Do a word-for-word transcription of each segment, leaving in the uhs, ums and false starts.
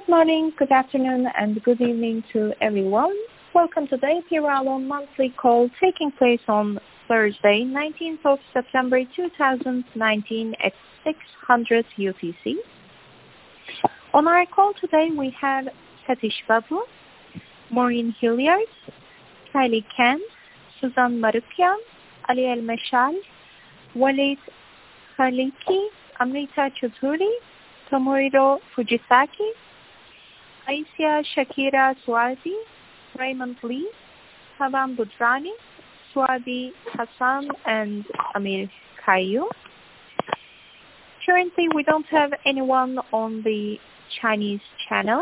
Good morning, good afternoon, and good evening to everyone. Welcome to the A P Rallo monthly call taking place on Thursday, nineteenth of September two thousand nineteen at six hundred U T C. On our call today, we have Satish Babu, Maureen Hilliard, Kylie Ken, Suzanne Marupyan, Ali El-Meshal, Walid Khaliki, Amrita Choudhury, Tomohiro Fujisaki, Aisha Shakira Swabi, Raymond Lee, Havan Budrani, Swabi Hassan, and Amir Kayu. Currently, we don't have anyone on the Chinese channel.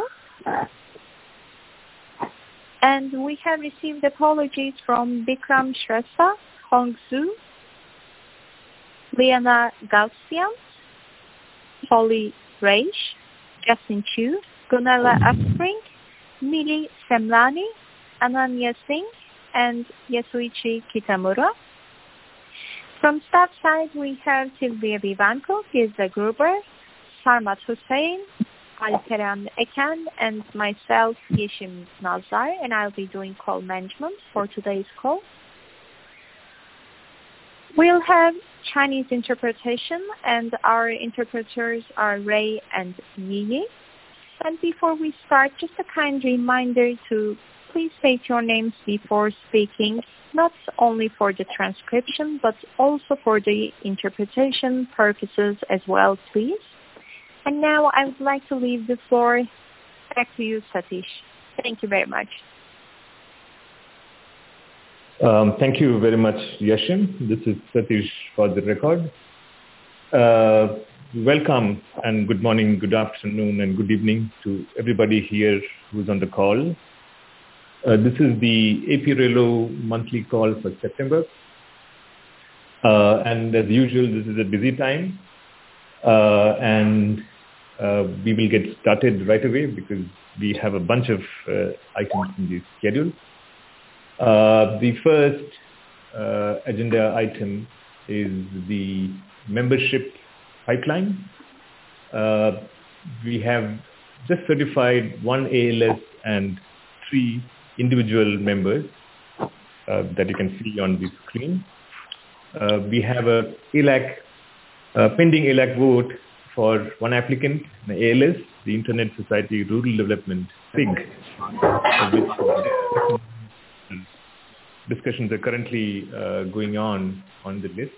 And we have received apologies from Bikram Shrestha, Hong Zhu, Liana Gaussian, Holly Reish, Justin Chu, Gunala Upspring, Mili Semlani, Ananya Singh, and Yasuichi Kitamura. From staff side, we have Sylvia Vivanco, Gizla Gruber, Sarmat Hussain, Alperan Ekan, and myself, Yeshim Nazar, and I'll be doing call management for today's call. We'll have Chinese interpretation, and our interpreters are Ray and Yi. And before we start, just a kind reminder to please state your names before speaking, not only for the transcription, but also for the interpretation purposes as well, please. And now I would like to leave the floor back to you, Satish. Thank you very much. Um, thank you very much, Yashim. This is Satish for the record. Uh, welcome and good morning, good afternoon, and good evening to everybody here who's on the call. Uh, this is the A P Rallo monthly call for September. Uh, and as usual, this is a busy time. Uh, and uh, we will get started right away because we have a bunch of uh, items in the schedule. Uh, the first uh, agenda item is the membership pipeline. Uh, we have just certified one A L S and three individual members uh, that you can see on the screen. Uh, we have a A L A C, uh, pending A L A C vote for one applicant, the A L S, the Internet Society Rural Development, S I G, which uh, discussions are currently uh, going on on the list.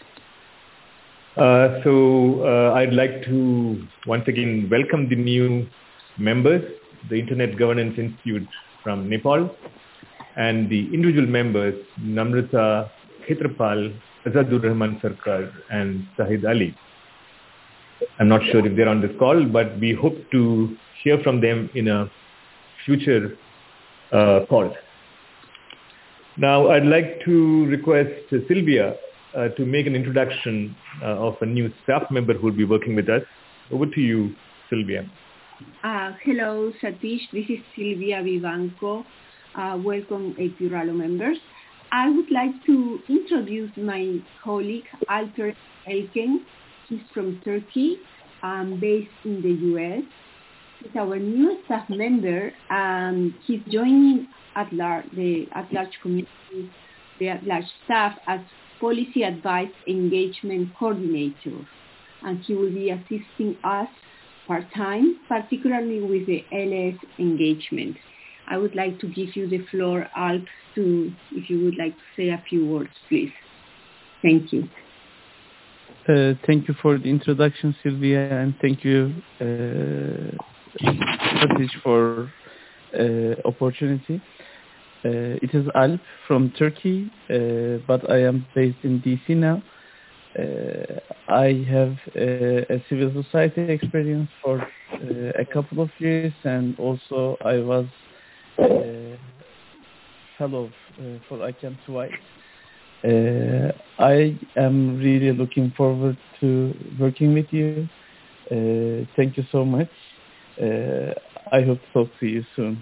Uh, so uh, I'd like to once again welcome the new members, the Internet Governance Institute from Nepal, and the individual members, Namrata Khetrapal, Azadur Rahman Sarkar, and Sahid Ali. I'm not sure if they're on this call, but we hope to hear from them in a future uh, call. Now, I'd like to request Sylvia uh, to make an introduction uh, of a new staff member who will be working with us. Over to you, Sylvia. Uh, hello, Satish. This is Sylvia Vivanco. Uh, welcome, A P Rallo members. I would like to introduce my colleague, Alper Elken. He's from Turkey, um, based in the U S. He's our new staff member. Um, he's joining at large, the at-large community, the at-large staff as Policy Advice Engagement Coordinator. And he will be assisting us part-time, particularly with the L S engagement. I would like to give you the floor, Alp, to, if you would like to say a few words, please. Thank you. Uh, thank you for the introduction, Sylvia, and thank you, uh, Satish, for uh, opportunity. Uh, it is Alp from Turkey, uh, but I am based in D C now. Uh, I have uh, a civil society experience for uh, a couple of years, and also I was uh, fellow uh, for ICANN twice. Uh, I am really looking forward to working with you. Uh, thank you so much. Uh, I hope to talk to you soon.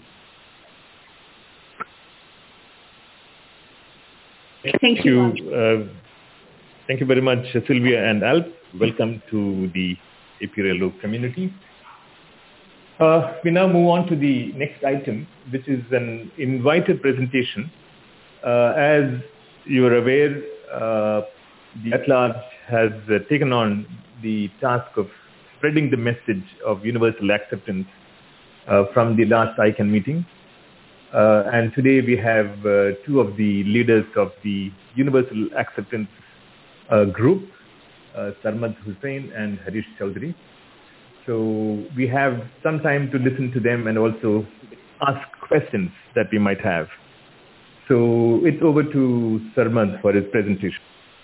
Thank you. Uh, thank you very much, Sylvia and Alp. Welcome to the A P Rallo community. Uh, we now move on to the next item, which is an invited presentation. Uh, as you are aware, uh, the At-Large has uh, taken on the task of spreading the message of universal acceptance uh, from the last I CAN meeting. Uh, and today we have uh, two of the leaders of the Universal Acceptance uh, group, uh, Sarmad Hussain and Harish Chaudhary. So we have some time to listen to them and also ask questions that we might have. So it's over to Sarmad for his presentation.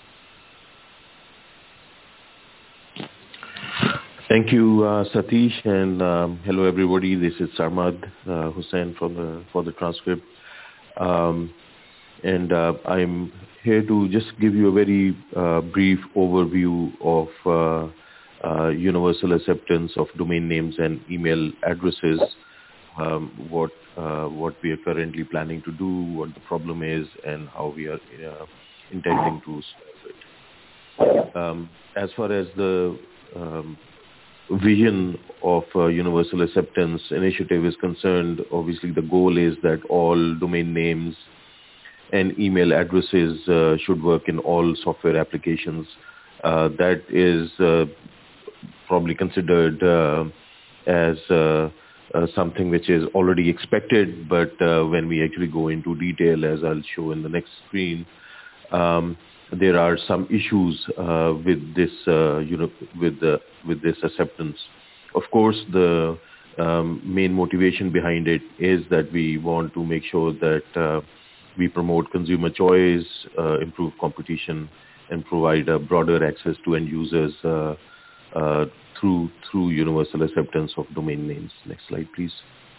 Thank you, uh, Satish, and um, hello everybody. This is Sarmad uh, Hussain from the for the transcript, um, and uh, I'm here to just give you a very uh, brief overview of uh, uh, universal acceptance of domain names and email addresses. Um, what uh, what we are currently planning to do, what the problem is, and how we are uh, intending to solve it. Um, as far as the um, vision of uh, universal acceptance initiative is concerned, obviously the goal is that all domain names and email addresses uh, should work in all software applications. Uh, that is uh, probably considered uh, as uh, uh, something which is already expected, but uh, when we actually go into detail, as I'll show in the next screen, um, there are some issues uh, with this, uh, you know, with the with this acceptance. Of course, the um, main motivation behind it is that we want to make sure that uh, we promote consumer choice, uh, improve competition, and provide a broader access to end users uh, uh, through through universal acceptance of domain names. Next slide, please.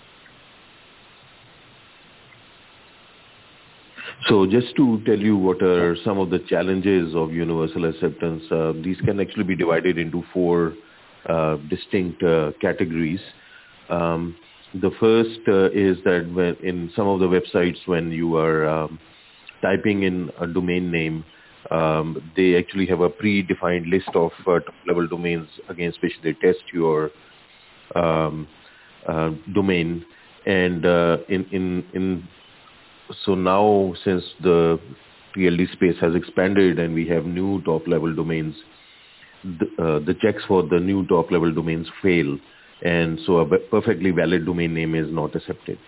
So just to tell you what are some of the challenges of universal acceptance, uh, these can actually be divided into four uh, distinct uh, categories. Um, the first uh, is that when in some of the websites, when you are um, typing in a domain name, um, they actually have a predefined list of uh, top-level domains against which they test your um, uh, domain. And uh, in in in So now, since the T L D space has expanded and we have new top-level domains, the, uh, the checks for the new top-level domains fail, and so a perfectly valid domain name is not accepted.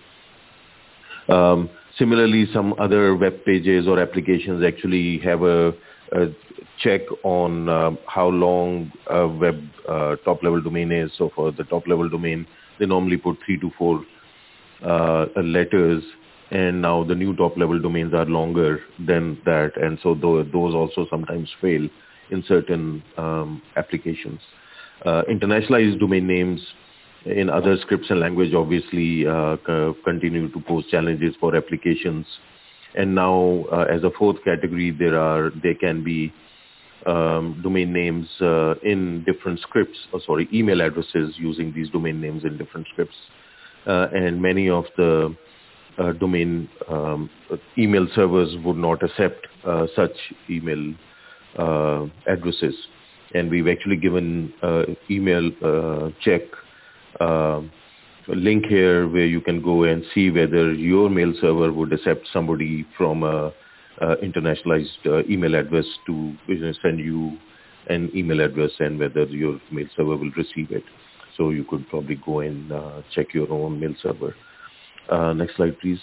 Um, similarly, some other web pages or applications actually have a, a check on uh, how long a web uh, top-level domain is. So for the top-level domain, they normally put three to four uh, letters. And now the new top-level domains are longer than that, and so th- those also sometimes fail in certain um, applications. Uh, internationalized domain names in other scripts and language obviously uh, c- continue to pose challenges for applications. And now, uh, as a fourth category, there are there can be um, domain names uh, in different scripts, or sorry, email addresses using these domain names in different scripts, uh, and many of the Uh, domain um, email servers would not accept uh, such email uh, addresses. And we've actually given uh, email uh, check uh, link here where you can go and see whether your mail server would accept somebody from a, a internationalized uh, email address to you know, send you an email address, and whether your mail server will receive it. So you could probably go and uh, check your own mail server. Uh, next slide, please.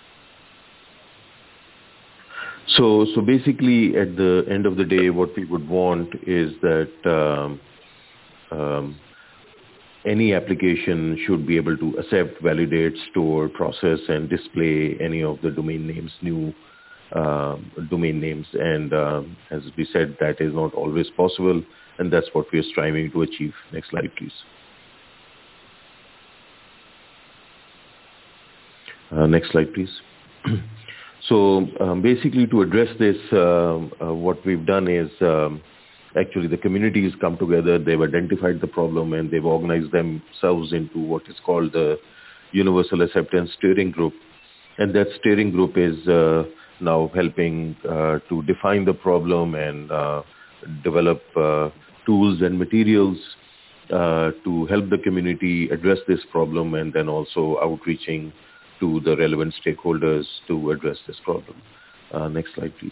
So, so basically, at the end of the day, what we would want is that um, um, any application should be able to accept, validate, store, process, and display any of the domain names, new uh, domain names. And um, as we said, that is not always possible, and that's what we are striving to achieve. Next slide, please. Uh, next slide, please. So um, basically, to address this, uh, uh, what we've done is um, actually the community has come together, they've identified the problem, and they've organized themselves into what is called the Universal Acceptance Steering Group. And that steering group is uh, now helping uh, to define the problem and uh, develop uh, tools and materials uh, to help the community address this problem, and then also outreaching to the relevant stakeholders to address this problem. Uh, next slide, please.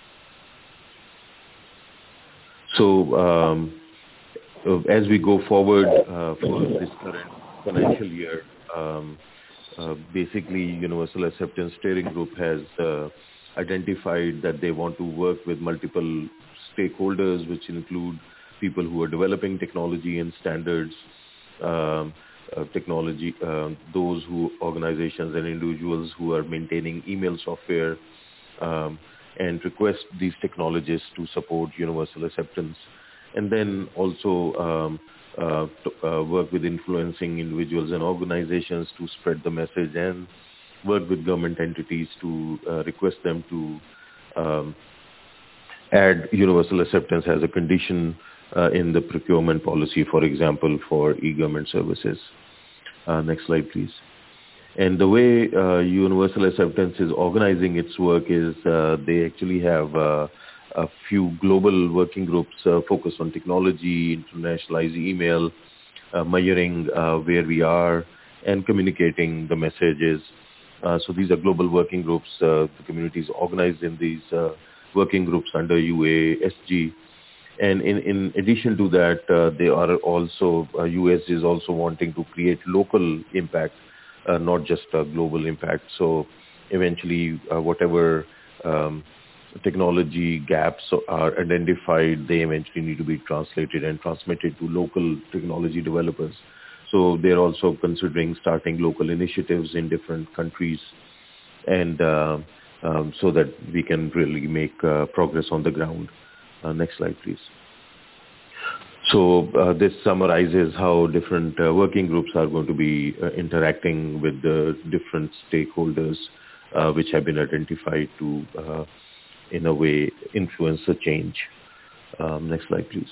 So um, as we go forward uh, for this current financial year, um, uh, basically Universal Acceptance Steering Group has uh, identified that they want to work with multiple stakeholders, which include people who are developing technology and standards, um, uh, technology, uh, those who organizations and individuals who are maintaining email software, um, and request these technologists to support universal acceptance. And then also um, uh, to, uh, work with influencing individuals and organizations to spread the message, and work with government entities to uh, request them to um, add universal acceptance as a condition uh, in the procurement policy, for example, for e-government services. Uh, next slide, please. And the way uh, Universal Acceptance is organizing its work is uh, they actually have uh, a few global working groups uh, focused on technology, internationalized email, uh, measuring uh, where we are, and communicating the messages. Uh, so these are global working groups. Uh, the community is organized in these uh, working groups under U A S G. And in, in addition to that, uh, they are also, uh, U S is also wanting to create local impact, uh, not just a global impact. So eventually, uh, whatever um, technology gaps are identified, they eventually need to be translated and transmitted to local technology developers. So they're also considering starting local initiatives in different countries, and uh, um, so that we can really make uh, progress on the ground. Uh, next slide, please. So uh, this summarizes how different uh, working groups are going to be uh, interacting with the different stakeholders, uh, which have been identified to, uh, in a way, influence the change. Um, next slide, please.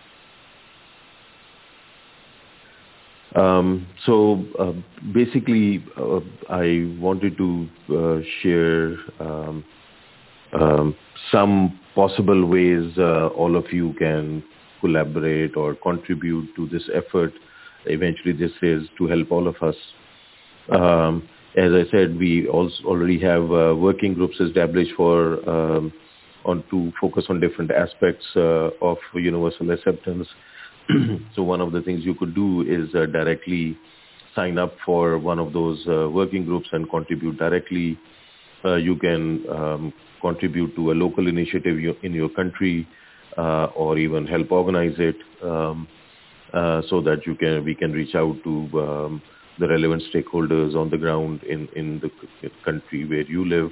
Um, so uh, basically, uh, I wanted to uh, share um, um, some possible ways uh, all of you can collaborate or contribute to this effort. Eventually, this is to help all of us. Um, as I said, we also already have uh, working groups established for um, on to focus on different aspects uh, of universal acceptance. So one of the things you could do is uh, directly sign up for one of those uh, working groups and contribute directly. Uh, you can um, contribute to a local initiative in your country, uh, or even help organize it, um, uh, so that you can we can reach out to um, the relevant stakeholders on the ground in, in the country where you live.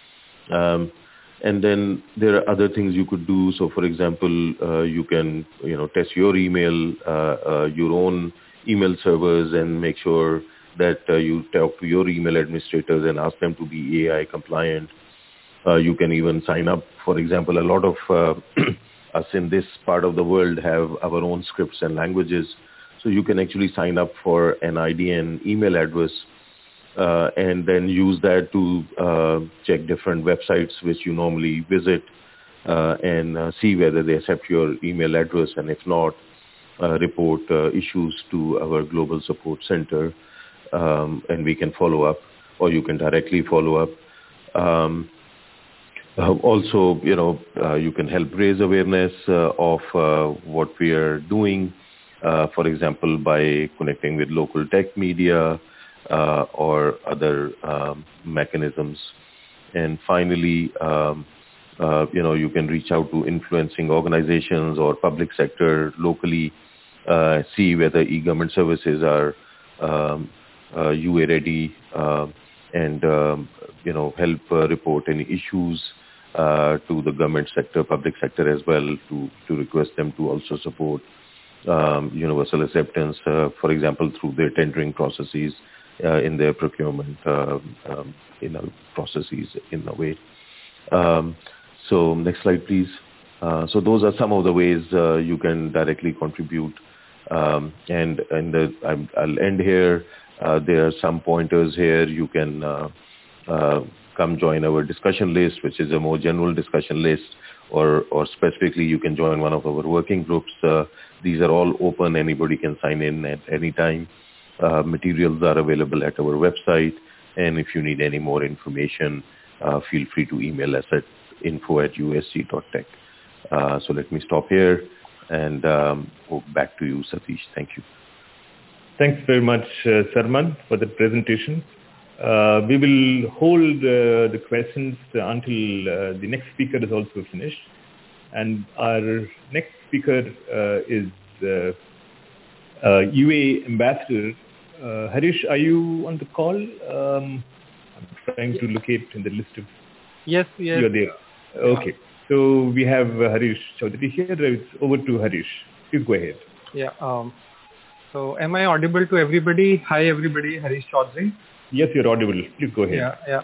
Um, And then there are other things you could do. So, for example, uh, you can, you know, test your email, uh, uh, your own email servers, and make sure that uh, you talk to your email administrators and ask them to be A I compliant. Uh, you can even sign up. For example, a lot of uh, us in this part of the world have our own scripts and languages. So you can actually sign up for an I D N email address, Uh, and then use that to uh, check different websites which you normally visit, uh, and uh, see whether they accept your email address, and if not, uh, report uh, issues to our global support center, um, and we can follow up, or you can directly follow up. Um, uh, also, you know, uh, you can help raise awareness uh, of uh, what we are doing, uh, for example, by connecting with local tech media, Uh, or other um, mechanisms. And finally, um, uh, you know, you can reach out to influencing organizations or public sector locally, uh, see whether e-government services are um, uh, U A ready, uh, and, um, you know, help uh, report any issues uh, to the government sector, public sector as well, to, to request them to also support um, universal acceptance, uh, for example, through their tendering processes, Uh, in their procurement uh, um, you know, processes in a way. Um, so next slide, please. Uh, so those are some of the ways uh, you can directly contribute. Um, and and the, I'm, I'll end here. Uh, there are some pointers here. You can uh, uh, come join our discussion list, which is a more general discussion list, or, or specifically you can join one of our working groups. Uh, these are all open. Anybody can sign in at any time. Uh, materials are available at our website. And if you need any more information, uh, feel free to email us at info at u s c dot tech. Uh, so let me stop here and um, go back to you, Satish. Thank you. Thanks very much, uh, Sarman, for the presentation. Uh, we will hold uh, the questions until uh, the next speaker is also finished. And our next speaker uh, is uh, uh, U A Ambassador. Uh, Harish, are you on the call? Um, I'm trying to locate in the list of... Yes, yes. You're there. Okay. So we have uh, Harish Chaudhary here. It's over to Harish. Please go ahead. Yeah. Um, so am I audible to everybody? Hi, everybody. Harish Chaudhary. Yes, you're audible. Please go ahead. Yeah, yeah.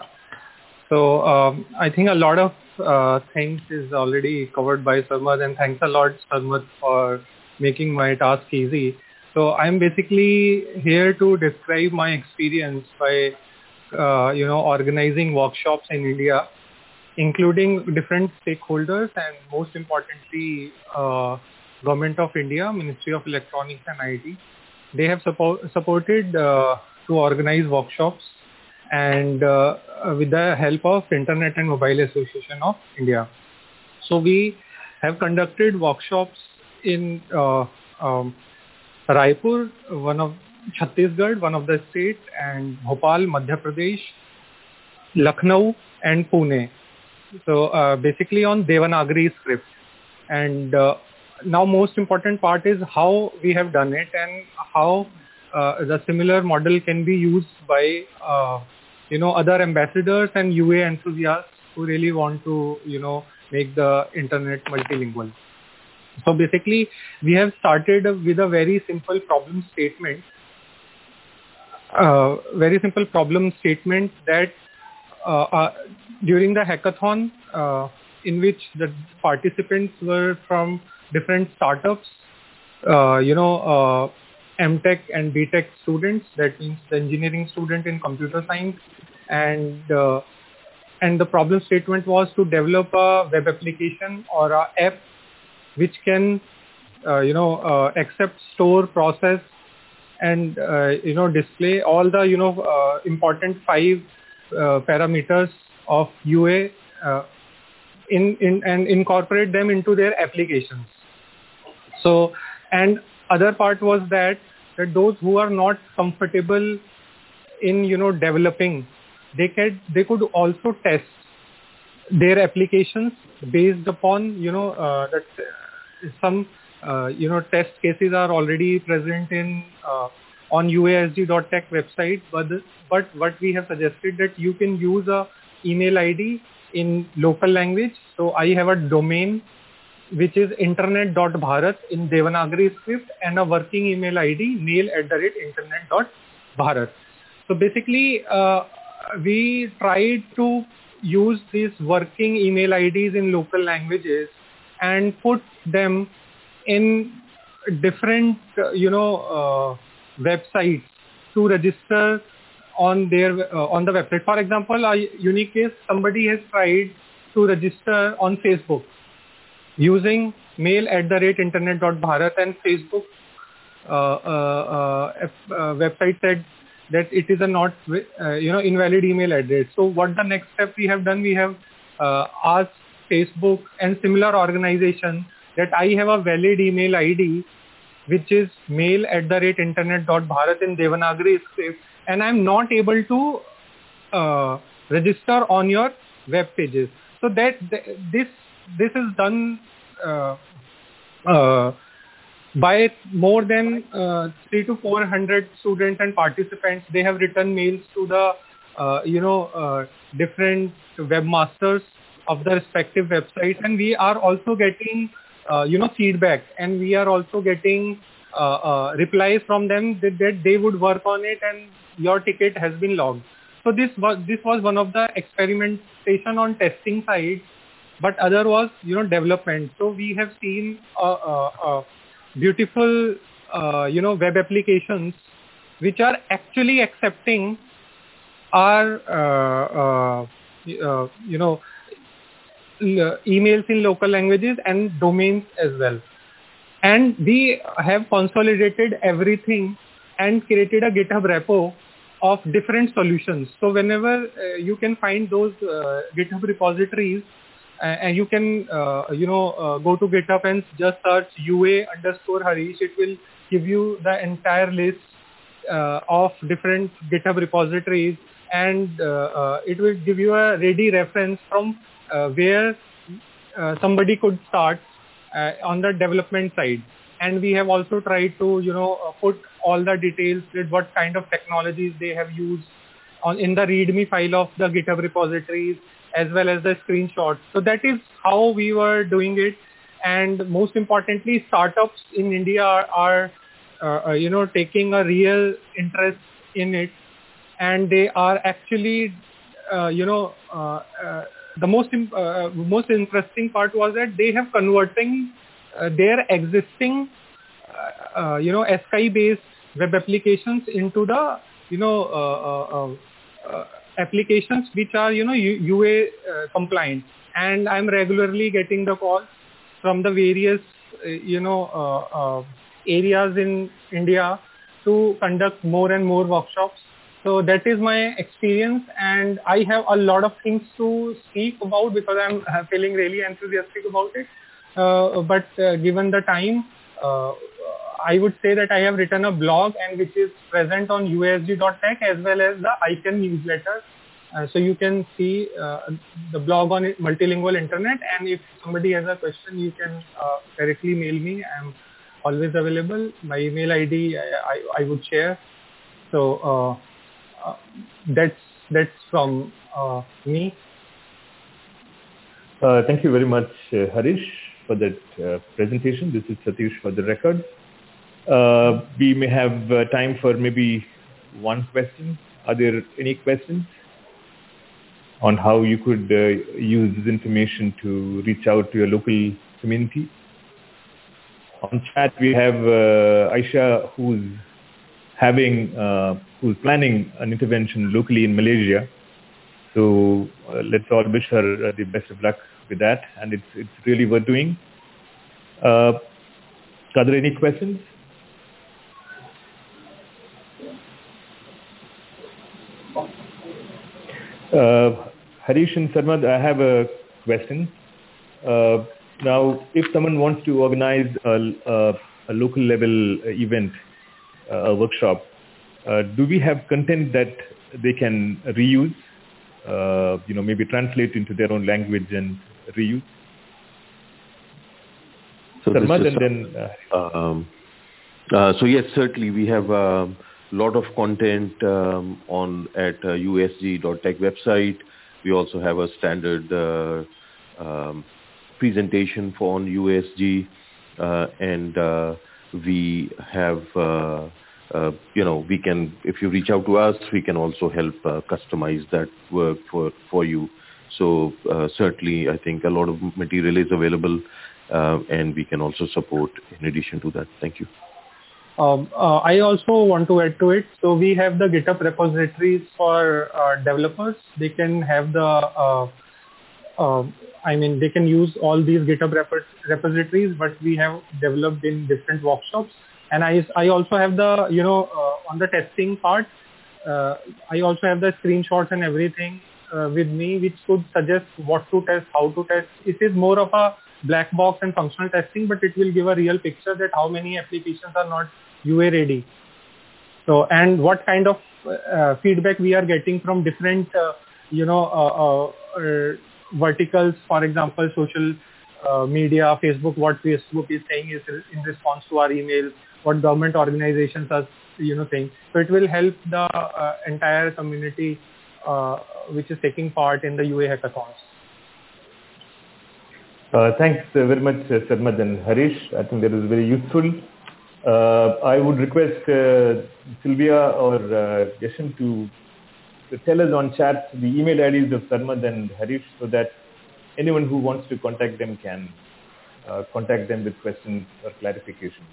So um, I think a lot of uh, things is already covered by Sarmad, and thanks a lot, Sarmad, for making my task easy. So I'm basically here to describe my experience by, uh, you know, organizing workshops in India, including different stakeholders and most importantly, uh, Government of India, Ministry of Electronics and I T. They have support, supported uh, to organize workshops and uh, with the help of Internet and Mobile Association of India. So we have conducted workshops in uh, um, Raipur, one of Chhattisgarh, one of the state, and Bhopal, Madhya Pradesh, Lucknow and Pune. So uh, basically on Devanagari script. And uh, now most important part is how we have done it and how uh, the similar model can be used by uh, you know other ambassadors and U A enthusiasts who really want to you know make the internet multilingual. So basically we have started with a very simple problem statement. Uh, very simple problem statement that uh, uh, during the hackathon uh, in which the participants were from different startups, uh, you know, uh, M Tech and B Tech students, that means the engineering student in computer science, and uh, and the problem statement was to develop a web application or a app which can, uh, you know, uh, accept, store, process, and uh, you know, display all the you know uh, important five uh, parameters of U A uh, in in and incorporate them into their applications. So, and other part was that that those who are not comfortable in you know developing, they could they could also test their applications based upon you know uh, that uh, some uh, you know test cases are already present in uh, on U A S G dot tech website. But the, but what we have suggested that you can use a email I D in local language. So I have a domain which is internet dot bharat in Devanagari script and a working email I D mail at the rate internet dot bharat. So basically uh, we tried to use these working email I Ds in local languages and put them in different uh, you know uh, websites to register on their uh, on the website. For example, a unique case, somebody has tried to register on Facebook using mail at the rate internet dot bharat, and Facebook uh, uh, uh, uh, website said that it is a not uh, you know invalid email address. So what the next step we have done, we have uh, asked Facebook and similar organization that I have a valid email I D which is mail at the rate internet dot bharat in Devanagari script, and I am not able to uh, register on your web pages. So that th- this this is done uh, uh, by more than uh, three to four hundred students and participants. They have written mails to the uh, you know uh, different webmasters of the respective websites, and we are also getting uh, you know feedback, and we are also getting uh, uh, replies from them that, that they would work on it and your ticket has been logged. So this was this was one of the experimentation on testing side, but other was you know development. So we have seen a, a, a beautiful uh, you know web applications which are actually accepting our uh, uh, uh, you know, l- emails in local languages and domains as well. And we have consolidated everything and created a GitHub repo of different solutions. So whenever uh, you can find those uh, GitHub repositories, uh, and you can, uh, you know, uh, go to GitHub and just search U A underscore Harish. It will give you the entire list uh, of different GitHub repositories, and uh, uh, it will give you a ready reference from uh, where uh, somebody could start uh, on the development side. And we have also tried to, you know, uh, put all the details with what kind of technologies they have used on in the README file of the GitHub repositories, as well as the screenshots. So that is how we were doing it. And most importantly, startups in India are, are uh, uh, you know, taking a real interest in it. And they are actually, uh, you know, uh, uh, the most, uh, most interesting part was that they have converting uh, their existing, uh, uh, you know, S K I-based web applications into the, you know, uh, uh, uh, applications which are, you know, U A uh, compliant. And I'm regularly getting the calls from the various, uh, you know, uh, uh, areas in India to conduct more and more workshops. So that is my experience, and I have a lot of things to speak about because I'm feeling really enthusiastic about it. Uh, but uh, given the time, uh, I would say that I have written a blog, and which is present on U A S G dot tech as well as the I C A N newsletter. Uh, so you can see uh, the blog on Multilingual Internet, and if somebody has a question, you can uh, directly mail me. I'm always available. My email I D I, I, I would share. So uh, uh, that's that's from uh, me. Uh, thank you very much, uh, Harish, for that uh, presentation. This is Satish for the record. Uh, we may have uh, time for maybe one question. Are there any questions on how you could uh, use this information to reach out to your local community? On chat, we have uh, Aisha, who's having, uh, who's planning an intervention locally in Malaysia. So uh, let's all wish her uh, the best of luck with that, and it's it's really worth doing. Uh, are there any questions? Uh, Harish and Sarmad, I have a question. Uh, now, if someone wants to organize a, a, a local level event, uh, a workshop, uh, do we have content that they can reuse? Uh, you know, maybe translate into their own language and reuse? So, Sarmad, is, and then, uh, um, uh, so yes, certainly we have a lot of content um, on at uh, U A S G dot tech website. We also have a standard uh, um, presentation for on U A S G, uh, and uh, we have, uh, uh, you know, we can, if you reach out to us, we can also help uh, customize that work for, for you. So uh, certainly, I think a lot of material is available, uh, and we can also support in addition to that. Thank you. Um, uh, I also want to add to it. So we have the GitHub repositories for uh, developers. They can have the, uh, uh, I mean, they can use all these GitHub rep repositories, but we have developed in different workshops. And I, I also have the, you know, uh, on the testing part, uh, I also have the screenshots and everything uh, with me, which could suggest what to test, how to test. It is more of a black box and functional testing, but it will give a real picture that how many applications are not U A ready. So, and what kind of uh, feedback we are getting from different, uh, you know, uh, uh, uh, verticals, for example, social uh, media, Facebook, what Facebook is saying is in response to our emails, what government organizations are, you know, saying. So it will help the uh, entire community uh, which is taking part in the U A hackathons. Uh, thanks uh, very much, uh, Sarmad and Harish. I think that is very useful. Uh, I would request uh, Sylvia or uh, Yashin to, to tell us on chat the email I Ds of Sarmad and Harish so that anyone who wants to contact them can uh, contact them with questions or clarifications.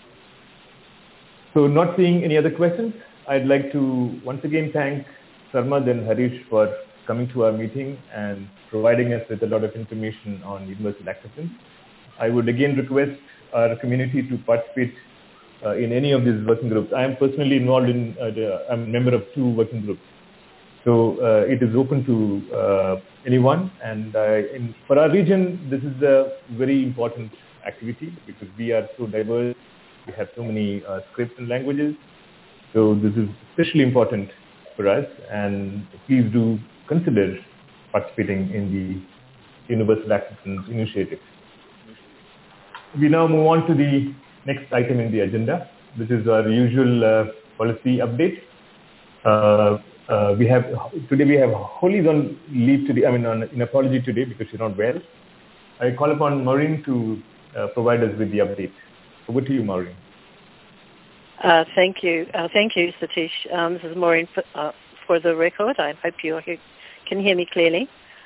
So not seeing any other questions, I'd like to once again thank Sarmad and Harish for coming to our meeting and providing us with a lot of information on universal acceptance. I would again request our community to participate uh, in any of these working groups. I am personally involved in, uh, the, I'm a member of two working groups. So uh, it is open to uh, anyone. And uh, in, for our region, this is a very important activity because we are so diverse. We have so many uh, scripts and languages. So this is especially important for us. And please do consider participating in the Universal Acceptance Initiative. We now move on to the next item in the agenda, which is our usual uh, policy update. Uh, uh, we have today we have Holly on leave today. I mean, on an apology today because she's not well. I call upon Maureen to uh, provide us with the update. Over to you, Maureen. Uh, thank you, uh, thank you, Satish. Um, this is Maureen for, uh, for the record. I hope you can hear me clearly.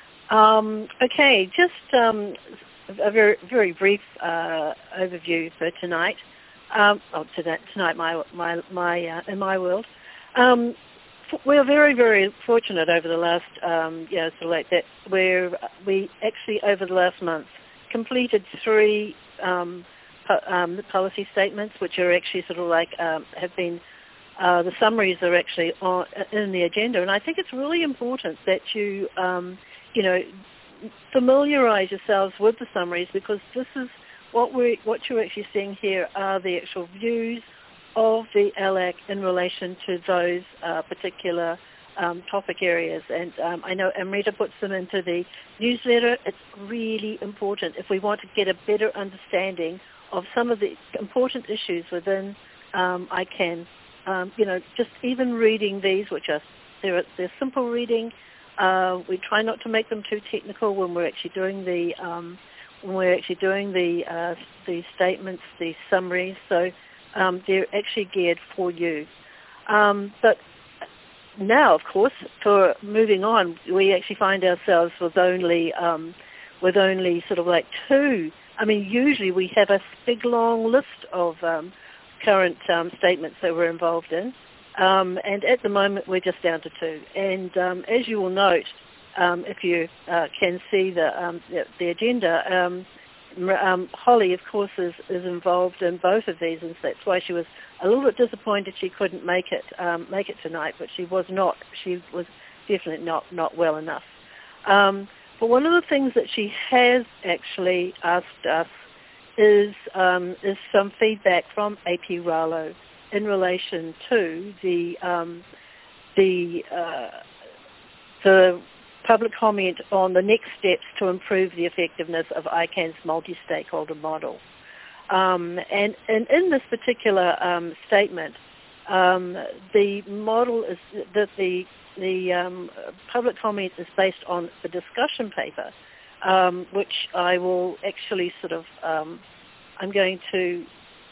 Um, okay, just. Um, A very, very brief uh, overview for tonight. Um, oh, tonight, tonight, my, my, my, uh, in my world, um, f- we're very, very fortunate over the last, um, you know, sort of like that. Where we actually over the last month completed three um, po- um, policy statements, which are actually sort of like um, have been. Uh, the summaries are actually on, in the agenda, and I think it's really important that you, um, you know. familiarize yourselves with the summaries because this is what we what you're actually seeing here are the actual views of the L A C in relation to those uh, particular um, topic areas. And um, I know Amrita puts them into the newsletter. It's really important if we want to get a better understanding of some of the important issues within um, I CAN. Um, you know, just even reading these, which are they're, they're simple reading. Uh, we try not to make them too technical when we're actually doing the um, when we're actually doing the uh, the statements, the summaries. So um, they're actually geared for you. Um, but now, of course, for moving on, we actually find ourselves with only um, with only sort of like two. I mean, usually we have a big long list of um, current um, statements that we're involved in. Um, and at the moment, we're just down to two. And um, as you will note, um, if you uh, can see the um, the, the agenda, um, um, Holly, of course, is, is involved in both of these, and that's why she was a little bit disappointed she couldn't make it um, make it tonight. But she was not. She was definitely not not well enough. Um, but one of the things that she has actually asked us is um, is some feedback from A P Ralo in relation to the um, the uh, the public comment on the next steps to improve the effectiveness of I CAN's multi-stakeholder model. Um, and, and in this particular um, statement, um, the model is that the the um, public comment is based on the discussion paper, um, which I will actually sort of um, I'm going to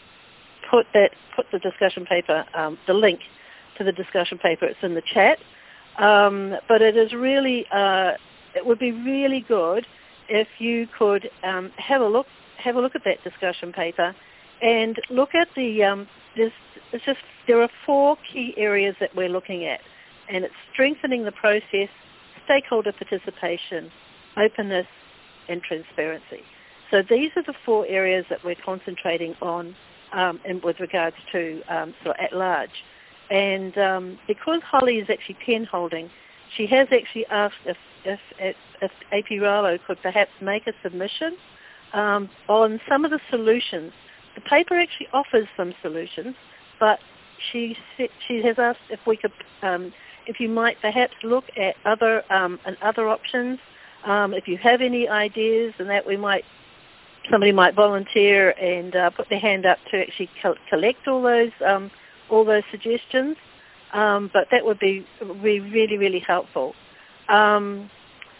put that put the discussion paper, um, the link to the discussion paper. It's in the chat. Um, but it is really, uh, it would be really good if you could um, have a look have a look at that discussion paper and look at the. Um, there's, it's just there are four key areas that we're looking at, and it's strengthening the process, stakeholder participation, openness, and transparency. So these are the four areas that we're concentrating on. Um, and with regards to um, so at large. And um, because Holly is actually pen holding, she has actually asked if, if, if, if A P Ralo could perhaps make a submission um, on some of the solutions. The paper actually offers some solutions, but she she has asked if we could, um, if you might perhaps look at other um, and other options. Um, if you have any ideas, and that we might. Somebody might volunteer and uh, put their hand up to actually co- collect all those um, all those suggestions, um, but that would be, be really really helpful. Um,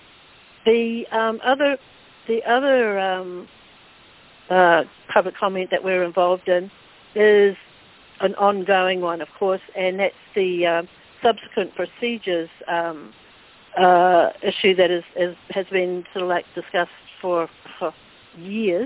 the um, other the other um, uh, public comment that we're involved in is an ongoing one, of course, and that's the uh, subsequent procedures um, uh, issue that is, is has been sort of like discussed for. for years,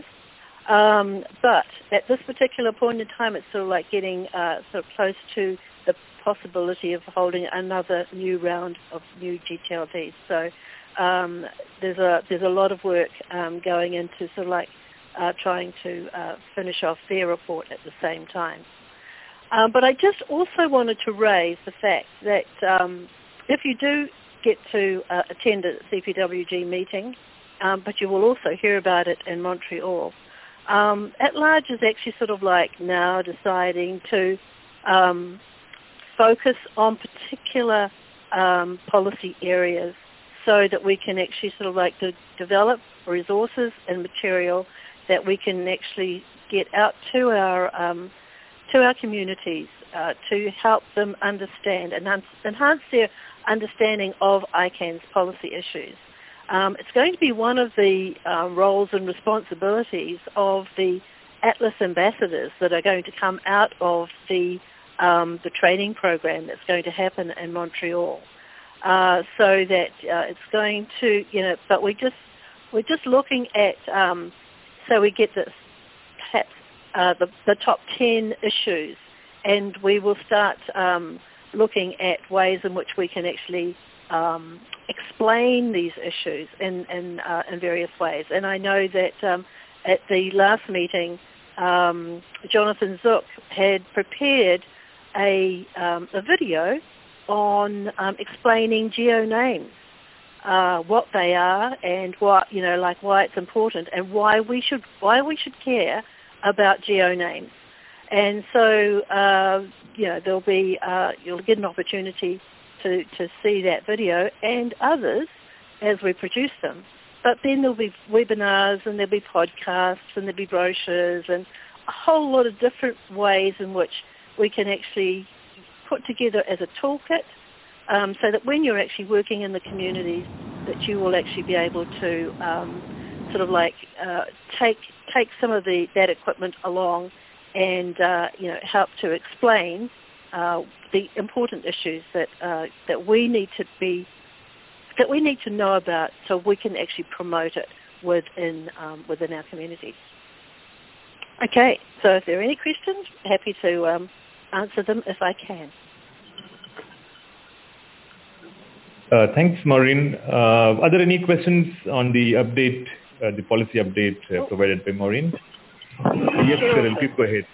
um, but at this particular point in time, it's sort of like getting uh, sort of close to the possibility of holding another new round of new G T L Ds. So um, there's a there's a lot of work um, going into sort of like uh, trying to uh, finish off their report at the same time. Um, but I just also wanted to raise the fact that um, if you do get to uh, attend a C P W G meeting, um, but you will also hear about it in Montreal, um, At-Large is actually sort of like now deciding to um, focus on particular um, policy areas so that we can actually sort of like to develop resources and material that we can actually get out to our um, to our communities uh, to help them understand and un- enhance their understanding of I CAN's policy issues. Um, it's going to be one of the uh, roles and responsibilities of the Atlas ambassadors that are going to come out of the um, the training program that's going to happen in Montreal. Uh, so that uh, it's going to, you know, but we just we're just looking at um, so we get this perhaps uh, the the top ten issues, and we will start um, looking at ways in which we can actually um, explain these issues in in, uh, in various ways. And I know that um, at the last meeting, um, Jonathan Zook had prepared a um, a video on um, explaining geo names, uh, what they are, and what you know, like why it's important, and why we should why we should care about geo names. And so, uh, you know, there'll be uh, you'll get an opportunity to, to see that video and others as we produce them. But then there'll be webinars, and there'll be podcasts, and there'll be brochures, and a whole lot of different ways in which we can actually put together as a toolkit, um, so that when you're actually working in the communities, that you will actually be able to um, sort of like uh, take take some of the that equipment along, and uh, you know help to explain uh, the important issues that uh, that we need to be that we need to know about, so we can actually promote it within um, within our communities. Okay, so if there are any questions, happy to um, answer them if I can. Uh, thanks, Maureen. Uh, are there any questions on the update, uh, the policy update uh, oh. provided by Maureen? Yes, Cheryl, please go ahead.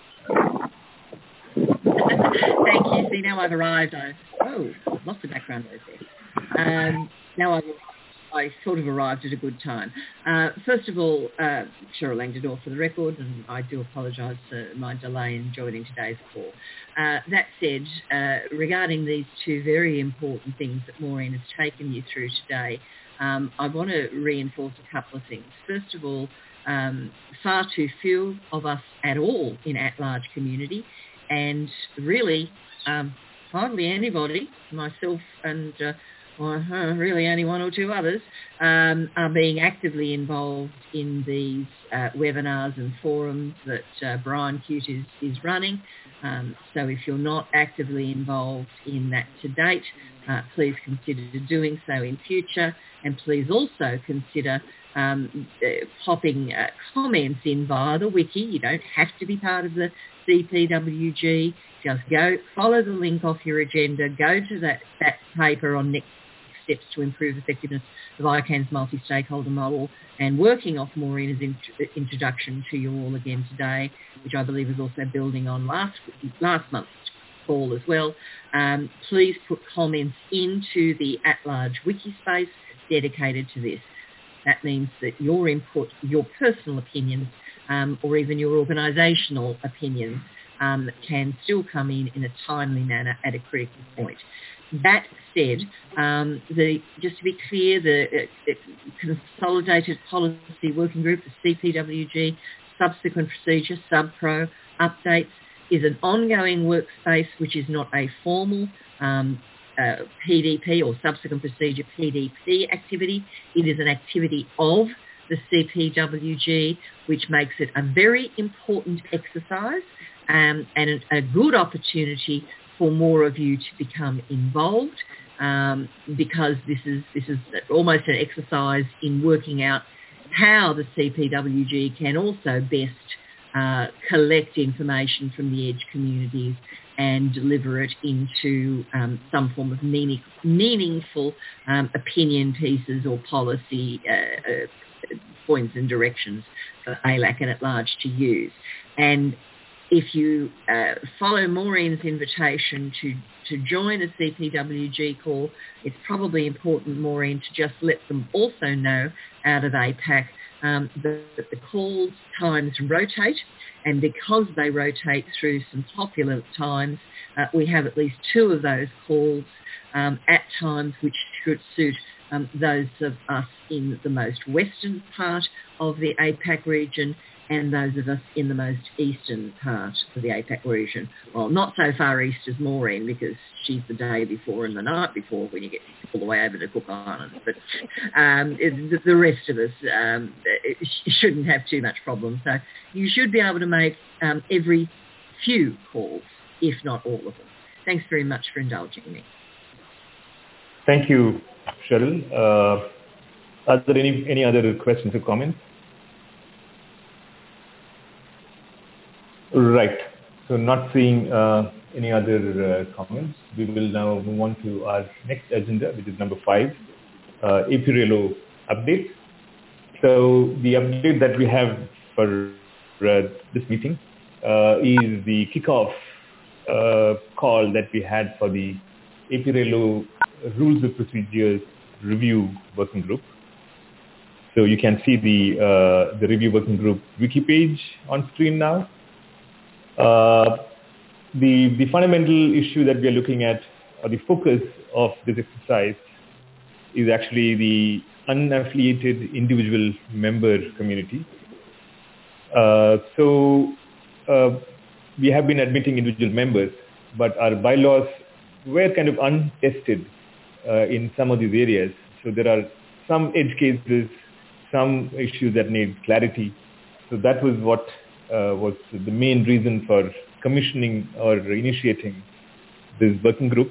Thank you. See, now I've arrived. I've, oh, lots of background noise there. Um, now I've I sort of arrived at a good time. Uh, first of all, uh, Cheryl Langdon for the record, and I do apologise for my delay in joining today's call. Uh, that said, uh, regarding these two very important things that Maureen has taken you through today, um, I want to reinforce a couple of things. First of all, um, far too few of us at all in at-large community, and really um, hardly anybody, myself and uh, or uh, really only one or two others, um, are being actively involved in these uh, webinars and forums that uh, Brian Cute is, is running. Um, so if you're not actively involved in that to date, uh, please consider doing so in future, and please also consider um, uh, popping uh, comments in via the wiki. You don't have to be part of the C P W G. Just go, follow the link off your agenda, go to that, that paper on next steps to improve effectiveness of I CAN's multi-stakeholder model, and working off Maureen's int- introduction to you all again today, which I believe is also building on last last month's call as well. Um, please put comments into the at-large wiki space dedicated to this. That means that your input, your personal opinions, um, or even your organisational opinions um, can still come in in a timely manner at a critical point. That said, um, the, just to be clear, the uh, Consolidated Policy Working Group, the C P W G, Subsequent Procedure, SubPro, updates, is an ongoing workspace which is not a formal um, uh, P D P or Subsequent Procedure P D P activity. It is an activity of the C P W G, which makes it a very important exercise um, and a, a good opportunity for more of you to become involved, um, because this is this is almost an exercise in working out how the C P W G can also best uh, collect information from the edge communities and deliver it into um, some form of meaning, meaningful um, opinion pieces or policy uh, uh, points and directions for A L A C and at large to use. And if you uh, follow Maureen's invitation to, to join a C P W G call, it's probably important, Maureen, to just let them also know out of A PAC um, that, that the call times rotate, and because they rotate through some popular times, uh, we have at least two of those calls um, at times which should suit um, those of us in the most western part of the A PAC region and those of us in the most eastern part of the A PAC region. Well, not so far east as Maureen, because she's the day before and the night before when you get all the way over to Cook Islands. But um, it, the rest of us um, it shouldn't have too much problem. So you should be able to make um, every few calls, if not all of them. Thanks very much for indulging me. Thank you, Cheryl. Uh, are there any, any other questions or comments? Right. So not seeing uh, any other uh, comments, we will now move on to our next agenda, which is number five, uh, APIRELO update. So the update that we have for uh, this meeting uh, is the kickoff uh, call that we had for the APIRELO Rules of Procedures Review Working Group. So you can see the, uh, the Review Working Group wiki page on screen now. Uh, the, the fundamental issue that we are looking at, or the focus of this exercise, is actually the unaffiliated individual member community. Uh, so uh, we have been admitting individual members, but our bylaws were kind of untested uh, in some of these areas. So there are some edge cases, some issues that need clarity. So that was what Uh, was the main reason for commissioning or initiating this working group.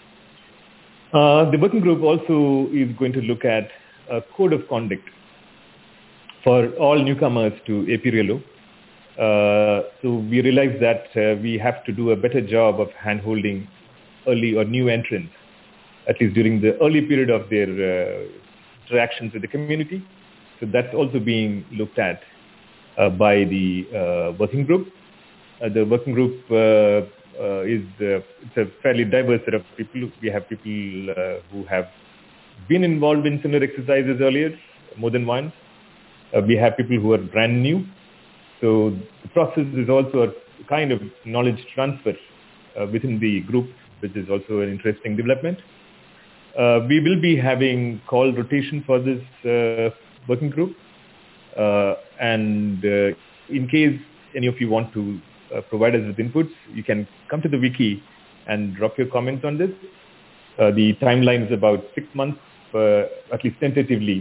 Uh, the working group also is going to look at a code of conduct for all newcomers to APIRELO. Uh, so we realize that uh, we have to do a better job of hand-holding early or new entrants, at least during the early period of their uh, interactions with the community. So that's also being looked at Uh, by the uh, working group. Uh, the working group uh, uh, is uh, it's a fairly diverse set of people. We have people uh, who have been involved in similar exercises earlier, more than once. Uh, we have people who are brand new. So the process is also a kind of knowledge transfer uh, within the group, which is also an interesting development. Uh, we will be having call rotation for this uh, working group. Uh, and uh, in case any of you want to uh, provide us with inputs, you can come to the wiki and drop your comments on this. Uh, the timeline is about six months, uh, at least tentatively.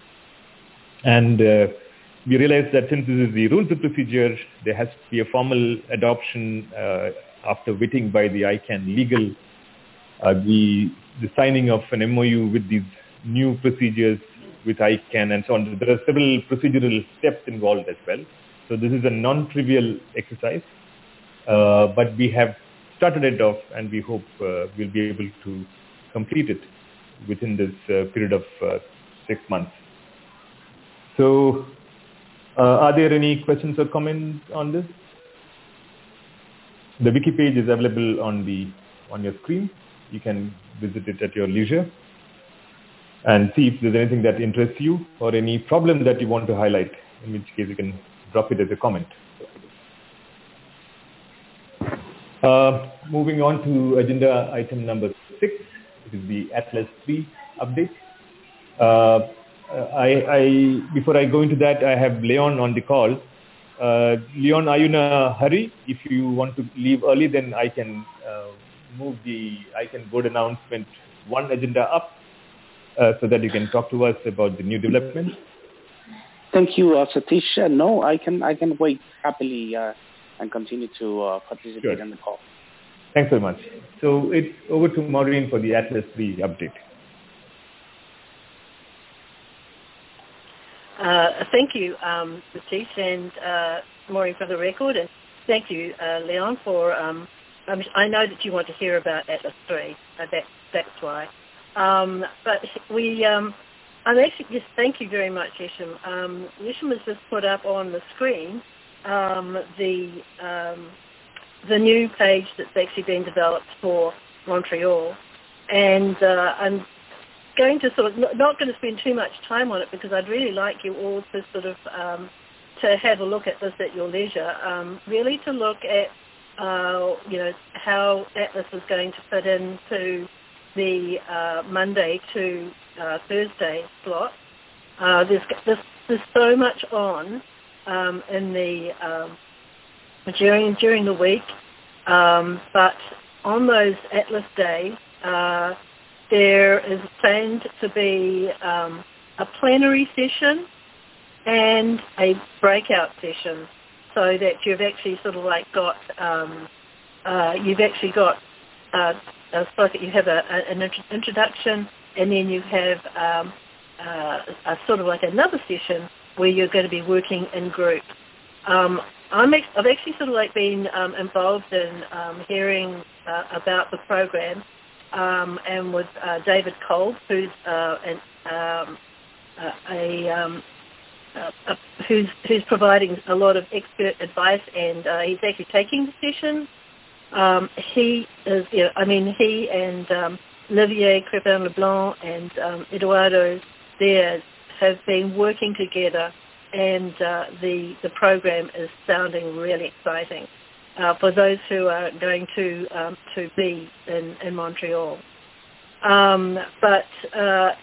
And uh, we realize that since this is the rules of procedure, there has to be a formal adoption uh, after vetting by the I CAN legal, uh, the, the signing of an M O U with these new procedures with I CAN and so on. There are several procedural steps involved as well. So this is a non-trivial exercise, uh, but we have started it off and we hope uh, we'll be able to complete it within this uh, period of uh, six months. So uh, are there any questions or comments on this? The wiki page is available on, the, on your screen. You can visit it at your leisure and see if there's anything that interests you or any problem that you want to highlight, in which case you can drop it as a comment. Uh, moving on to agenda item number six, which is the Atlas three update. Uh, I, I, before I go into that, I have Leon on the call. Uh, Leon, are you in a hurry? If you want to leave early, then I can uh, move the I CAN board announcement one agenda up. Uh, so that you can talk to us about the new developments. Thank you, uh, Satish. Uh, no, I can I can wait happily uh, and continue to uh, participate sure. in the call. Thanks very much. So it's over to Maureen for the Atlas three update. Uh, thank you, um, Satish, and uh, Maureen for the record, and thank you, uh, Leon, for um, I, mean, I know that you want to hear about Atlas three. Uh, that, that's why. Um, but we, um, I'm actually, yes, thank you very much, Yesham. Um, Yesham has just put up on the screen um, the um, the new page that's actually been developed for Montreal, and uh, I'm going to sort of not, not going to spend too much time on it because I'd really like you all to sort of um, to have a look at this at your leisure. Um, really, to look at uh, you know how Atlas is going to fit into the uh, Monday to uh, Thursday slot. Uh, there's, there's there's so much on um, in the um, during during the week, um, but on those Atlas days, uh, there is planned to be um, a plenary session and a breakout session, so that you've actually sort of like got um, uh, you've actually got uh, a, you have a, a, an introduction, and then you have um, uh, a sort of like another session where you're going to be working in groups. Um, I'm ex- I've actually sort of like been um, involved in um, hearing uh, about the program, um, and with uh, David Kolb, who's uh, an, um, uh, a, um, uh, uh, who's who's providing a lot of expert advice, and uh, he's actually taking the session. Um, he is, you know, I mean, he and um, Olivier Crépin-Leblanc and um, Eduardo Diaz have been working together, and uh, the the program is sounding really exciting uh, for those who are going to um, to be in, in Montreal. Um, but uh,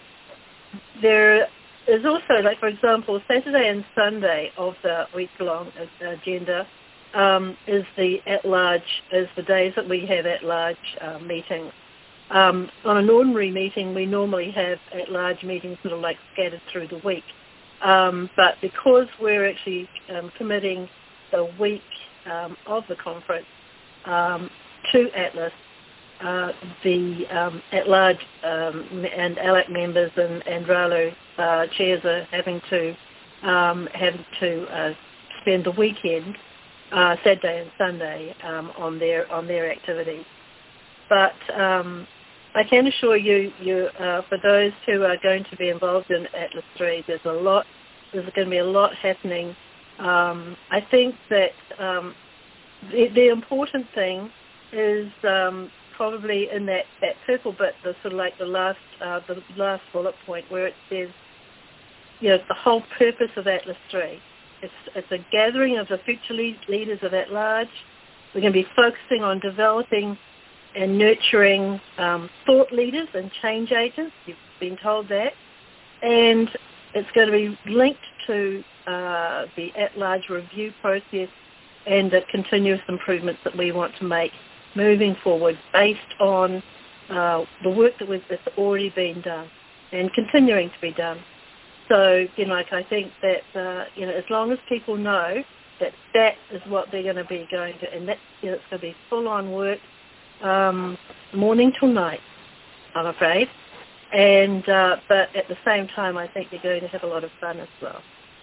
there is also, like for example, Saturday and Sunday of the week-long agenda um, is the at-large is the days that we have at-large uh, meetings. Um, on an ordinary meeting, we normally have at-large meetings sort of like scattered through the week. Um, but because we're actually um, committing the week um, of the conference um, to Atlas, uh, the um, at-large um, and A L A C members and, and RALO uh, chairs are having to um, having to uh, spend the weekend, uh, Saturday and Sunday, um, on their on their activities. But um, I can assure you, you uh, for those who are going to be involved in Atlas three, there's a lot. There's going to be a lot happening. Um, I think that um, the, the important thing is um, probably in that, that purple bit, the sort of like the last uh, the last bullet point where it says, you know, the whole purpose of Atlas three. It's it's a gathering of the future leaders of at large. We're going to be focusing on developing and nurturing um, thought leaders and change agents. You've been told that. And it's going to be linked to uh, the at-large review process and the continuous improvements that we want to make moving forward based on uh, the work that was, that's already been done and continuing to be done. So, you know, like I think that, uh, you know, as long as people know that that is what they're going to be going to, and that's, you know, it's going to be full-on work, Um, morning till night, I'm afraid. And uh, but at the same time, I think you're going to have a lot of fun as well.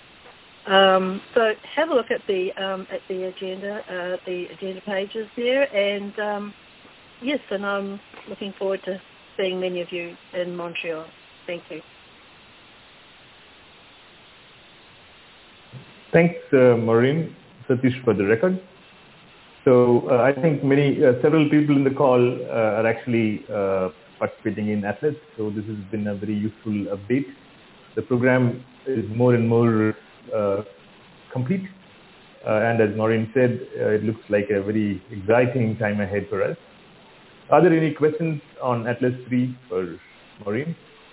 Um, so have a look at the um, at the agenda, uh, the agenda pages there, and um, yes, and I'm looking forward to seeing many of you in Montreal. Thank you. Thanks, uh, Maureen. Satish, for the record. So uh, I think many, uh, several people in the call uh, are actually uh, participating in Atlas. So this has been a very useful update. The program is more and more uh, complete. Uh, and as Maureen said, uh, it looks like a very exciting time ahead for us. Are there any questions on Atlas three for Maureen?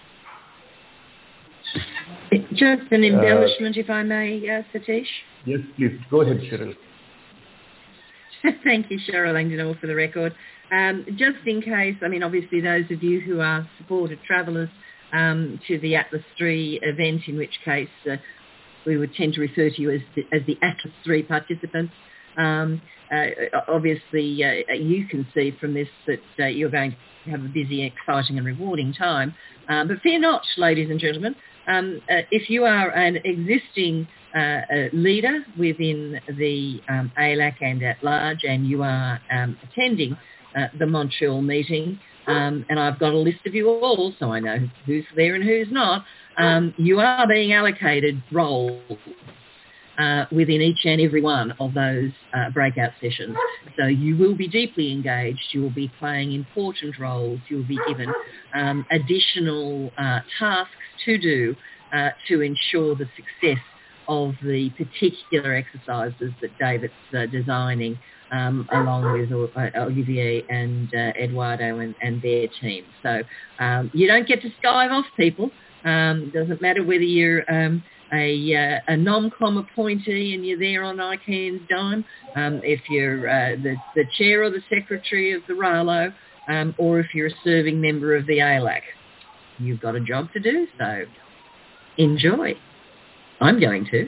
Just an embellishment, uh, if I may, uh, Satish. Yes, please. Go ahead, Cheryl. Thank you, Cheryl Langdon, for the record. Um, just in case, I mean, obviously those of you who are supported travellers um, to the Atlas three event, in which case uh, we would tend to refer to you as the, as the Atlas three participants. Um, uh, obviously, uh, you can see from this that uh, you're going to have a busy, exciting and rewarding time. Uh, but fear not, ladies and gentlemen, um, uh, if you are an existing uh, uh, leader within the um, A L A C and at large, and you are um, attending uh, the Montreal meeting, um, and I've got a list of you all, so I know who's there and who's not, um, you are being allocated roles Uh, within each and every one of those uh, breakout sessions. So you will be deeply engaged, you will be playing important roles, you will be given um, additional uh, tasks to do uh, to ensure the success of the particular exercises that David's uh, designing um, along with uh, Olivier and uh, Eduardo and, and their team. So um, you don't get to skive off people. Um, doesn't matter whether you're um, a, uh, a nom-com appointee and you're there on I CAN's dime, um, if you're uh, the, the chair or the secretary of the R A L O, um, or if you're a serving member of the A L A C. You've got a job to do, so enjoy. I'm going to.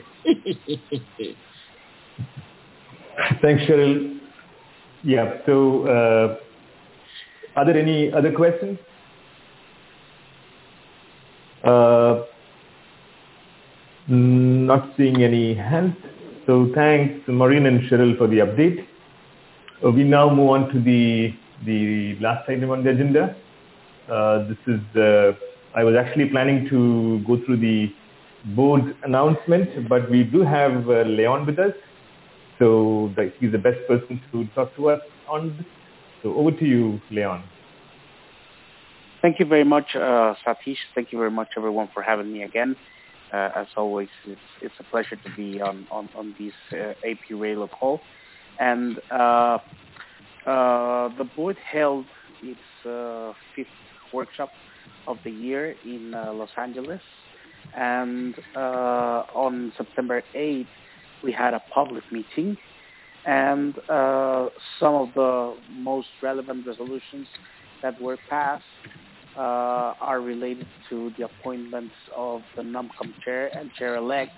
Thanks, Cheryl. Yeah, so uh, are there any other questions? Uh, not seeing any hands. So thanks, Maureen and Cheryl, for the update. Uh, we now move on to the the last item on the agenda. Uh, this is, uh, I was actually planning to go through the board announcement, but we do have uh, Leon with us. So the, he's the best person to talk to us on this. So over to you, Leon. Thank you very much, uh, Satish. Thank you very much, everyone, for having me again. Uh, as always, it's, it's a pleasure to be on, on, on this uh, A P R A L O call. And uh, uh, the board held its uh, fifth workshop of the year in uh, Los Angeles. And uh, on September eighth, we had a public meeting. And uh, some of the most relevant resolutions that were passed uh, are related to the appointments of the NOMCOM chair and chair-elect,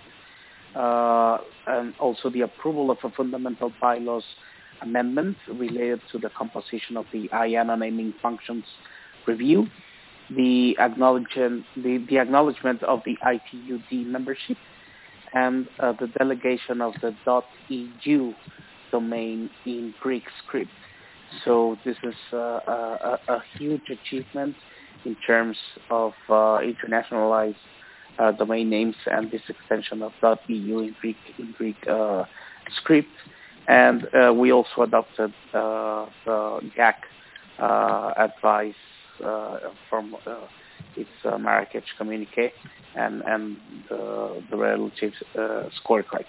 uh, and also the approval of a fundamental bylaws amendment related to the composition of the I A N A naming functions review, the acknowledgement, the, the acknowledgement of the I T U D membership, and uh, the delegation of the .eu domain in Greek script. So this is uh, a, a huge achievement in terms of uh, internationalized uh, domain names and this extension of .eu in Greek in Greek uh, script. And uh, we also adopted uh, the G A C uh, advice uh, from uh, its uh, Marrakech communique and and the, the relative uh, scorecard.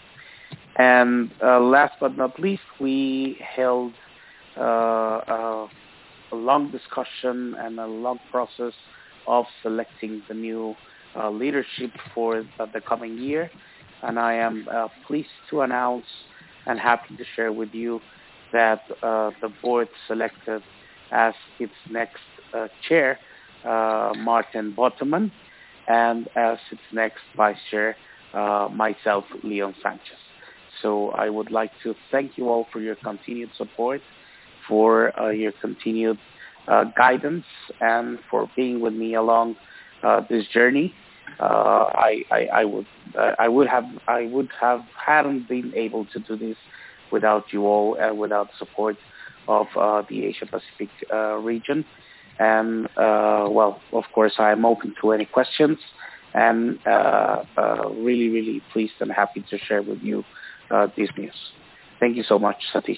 And uh, last but not least, we held uh, uh, a long discussion and a long process of selecting the new uh, leadership for the, the coming year. And I am uh, pleased to announce and happy to share with you that uh, the board selected as its next uh, chair uh, Martin Botterman, and as its next vice chair uh, myself, Leon Sanchez. So I would like to thank you all for your continued support, for uh, your continued uh, guidance, and for being with me along uh, this journey. Uh, I, I, I would uh, I would have I would have hadn't been able to do this without you all and without support of uh, the Asia Pacific uh, region. And uh, well, of course, I am open to any questions, and uh, uh, really, really pleased and happy to share with you uh, this news. Thank you so much, Satish.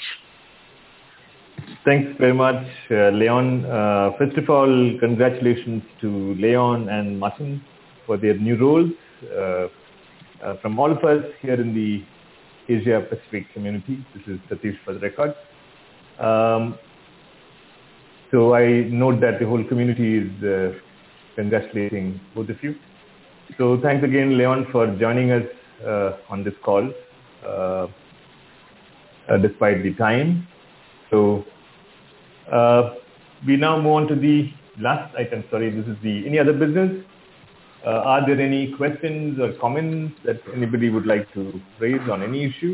Thanks very much, uh, Leon. Uh, first of all, congratulations to Leon and Martin for their new roles. Uh, uh, from all of us here in the Asia Pacific community, this is Satish for the record. Um, so I note that the whole community is uh, congratulating both of you. So thanks again, Leon, for joining us uh, on this call, uh, uh, despite the time. So uh, we now move on to the last item. Sorry, this is the any other business. Uh, are there any questions or comments that anybody would like to raise on any issue?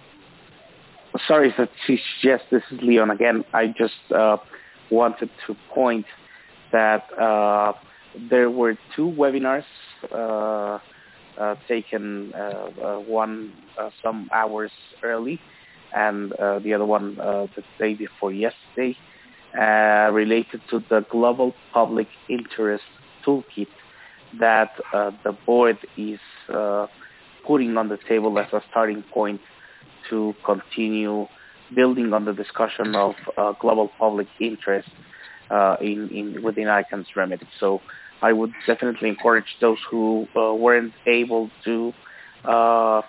Sorry, Satish. Yes, this is Leon again. I just uh, wanted to point that uh, there were two webinars uh, uh, taken, uh, uh, one uh, some hours early, and uh, the other one uh, the day before yesterday, uh, related to the Global Public Interest Toolkit that uh, the board is uh, putting on the table as a starting point to continue building on the discussion of uh, global public interest uh, in, in within ICANN's remit. So I would definitely encourage those who uh, weren't able to uh,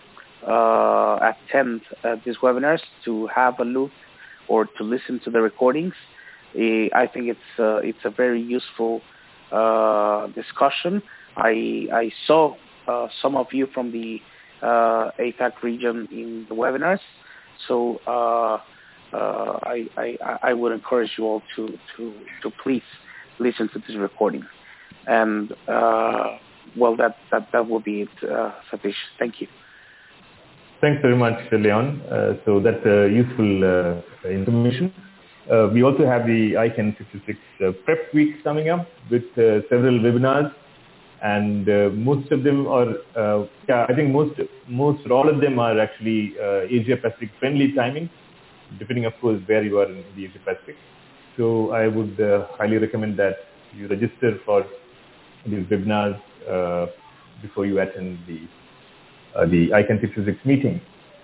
uh, attend uh, these webinars to have a look or to listen to the recordings. Uh, I think it's uh, it's a very useful uh, discussion. I I saw uh, some of you from the uh, APAC region in the webinars, so uh, uh, I, I I would encourage you all to to to please listen to this recording. And uh, well, that that that will be it, uh, Satish. Thank you. Thanks very much, Leon. Uh, so that's uh, useful uh, information. Uh, we also have the ICANN sixty-six uh, prep week coming up with uh, several webinars, and uh, most of them are, uh, yeah, I think most, most or all of them are actually uh, Asia Pacific friendly timing, depending of course where you are in the Asia Pacific. So I would uh, highly recommend that you register for these webinars uh, before you attend the uh, the ICANN sixty-six meeting.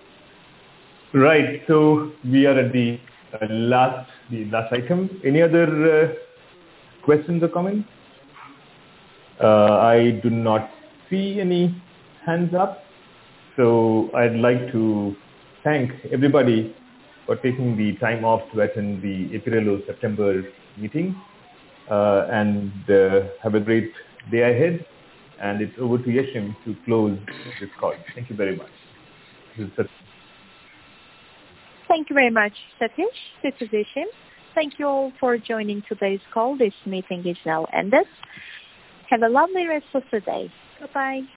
Right. So we are at the uh, last the last item. Any other uh, questions or comments? Uh, I do not see any hands up. So I'd like to thank everybody for taking the time off to attend the Epirelo September meeting, uh, and uh, have a great day ahead. And it's over to Yeshim to close this call. Thank you very much. This is Thank you very much, Satish. This is Yeshim. Thank you all for joining today's call. This meeting is now ended. Have a lovely rest of the day. Bye-bye.